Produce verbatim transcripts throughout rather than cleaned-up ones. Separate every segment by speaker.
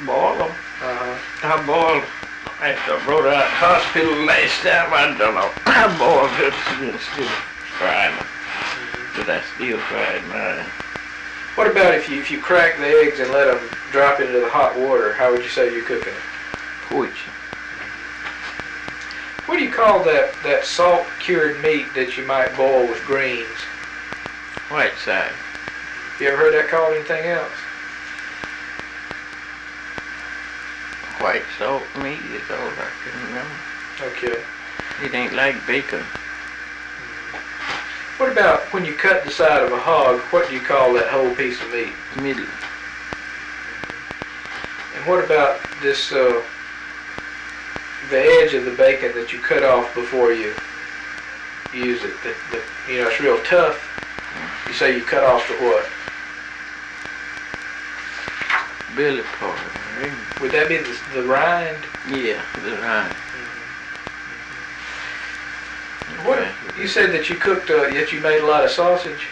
Speaker 1: boil them.
Speaker 2: Uh-huh.
Speaker 1: I boiled, after I brought out hospital last time, I don't know, I boiled it instead of frying them. But I still fried mine.
Speaker 2: What about if you if you crack the eggs and let them drop into the hot water? How would you say you're cooking it?
Speaker 1: Poaching.
Speaker 2: What do you call that, that salt cured meat that you might boil with greens?
Speaker 1: White side.
Speaker 2: You ever heard that called anything else?
Speaker 1: White salt meat is all I can remember.
Speaker 2: Okay.
Speaker 1: It ain't like bacon.
Speaker 2: What about when you cut the side of a hog, what do you call that whole piece of meat?
Speaker 1: Middle.
Speaker 2: And what about this, uh, the edge of the bacon that you cut off before you use it? The, the, you know, it's real tough. You say you cut off the what?
Speaker 1: Belly part. Right?
Speaker 2: Would that be the, the rind?
Speaker 1: Yeah, the rind.
Speaker 2: What, you said that you cooked, uh, that you made a lot of sausage?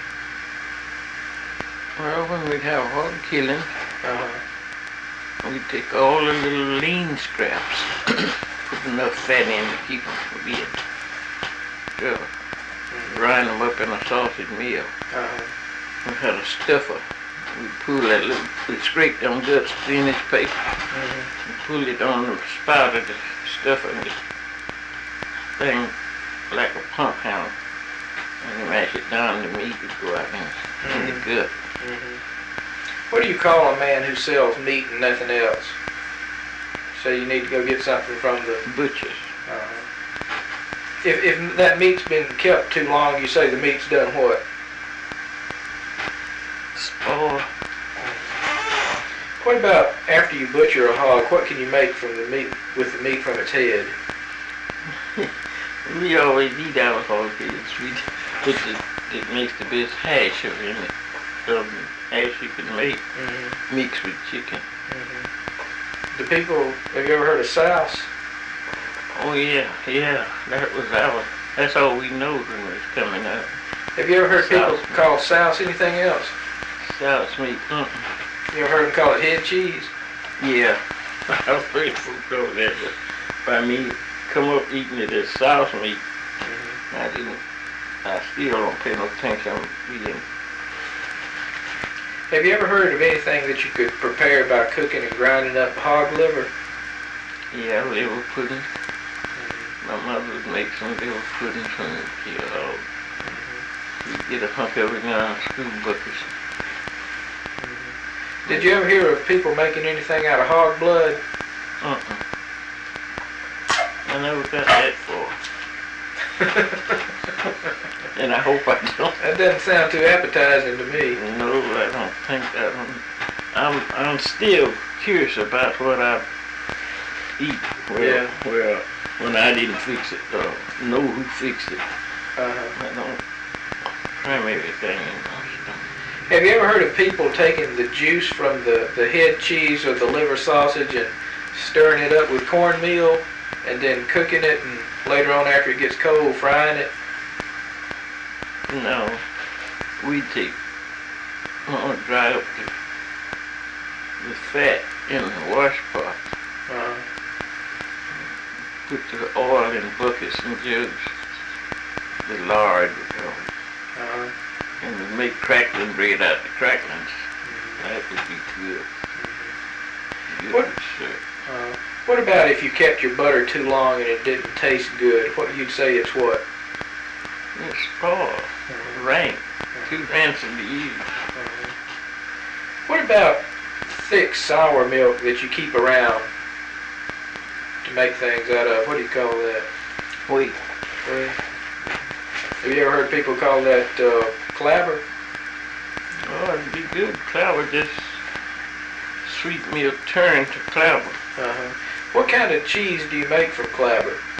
Speaker 1: Well, when we'd have hog killing,
Speaker 2: Uh-huh.
Speaker 1: we'd take all the little lean scraps, put enough fat in to keep them from being tough, grind them up in a sausage meal.
Speaker 2: Uh-huh.
Speaker 1: We had a stuffer. We'd pull that little, we'd scrape them guts thin as paper,
Speaker 2: Mm-hmm.
Speaker 1: and pull it on the spout of the stuffer, and the thing like a pump handle, and you mash it down, the meat would go out in, in the gut.
Speaker 2: Mm-hmm. What do you call a man who sells meat and nothing else? So you need to go get something from the
Speaker 1: Butchers.
Speaker 2: Uh-huh. If, if that meat's been kept too long, you say the meat's done what?
Speaker 1: Spoil.
Speaker 2: What about after you butcher a hog, what can you make from the meat, with the meat from its head?
Speaker 1: We always eat our hog heads. We put the, it makes the best hash of it. Um, hash you can make,
Speaker 2: Mm-hmm.
Speaker 1: mixed with chicken.
Speaker 2: Mm-hmm. The people, have you ever heard of souse?
Speaker 1: Oh yeah, yeah, that was our, that's all we know when it was coming up.
Speaker 2: Have you ever heard people
Speaker 1: Souse.
Speaker 2: call souse anything else?
Speaker 1: Souse meat, mm-mm.
Speaker 2: You ever heard them call it head cheese?
Speaker 1: Yeah, I was pretty fooled over that, but by me come up eating it as souse meat,
Speaker 2: Mm-hmm.
Speaker 1: I didn't, I still don't pay no attention to eating.
Speaker 2: Have you ever heard of anything that you could prepare by cooking and grinding up hog liver?
Speaker 1: Yeah, liver pudding. My mother would make some liver pudding from the kill hog. We'd get a hunk of it in our school buckets.
Speaker 2: Did you ever hear of people making anything out of hog blood?
Speaker 1: Uh-uh. I never got that far. And I hope I don't.
Speaker 2: That doesn't sound too appetizing to me.
Speaker 1: No, I don't think that one. I'm, I'm still curious about what I eat. Well,
Speaker 2: Yeah.
Speaker 1: well, when I didn't fix it, or know who fixed it.
Speaker 2: Uh-huh.
Speaker 1: I don't cram everything in my stomach.
Speaker 2: Have you ever heard of people taking the juice from the, the head cheese or the liver sausage and stirring it up with cornmeal and then cooking it and later on after it gets cold, frying it?
Speaker 1: No, we take, uh, dry up the, the fat in the wash pot.
Speaker 2: Uh-huh.
Speaker 1: Put the oil in buckets and jugs, the lard we call it,
Speaker 2: Uh-huh.
Speaker 1: and we make crackling bread out of the cracklings. That would be good. Good
Speaker 2: What?
Speaker 1: and sure.
Speaker 2: Uh, what about if you kept your butter too long and it didn't taste good? What you'd say it's what?
Speaker 1: It's spoiled, rank, too rancid to use.
Speaker 2: Uh-huh. What about thick sour milk that you keep around to make things out of? What do you call that?
Speaker 1: Wait,
Speaker 2: Wait. Have you ever heard people call that uh, clabber?
Speaker 1: oh, it'd be good. Clabber, just sweet milk turned to clabber.
Speaker 2: Uh-huh. What kind of cheese do you make from clabber?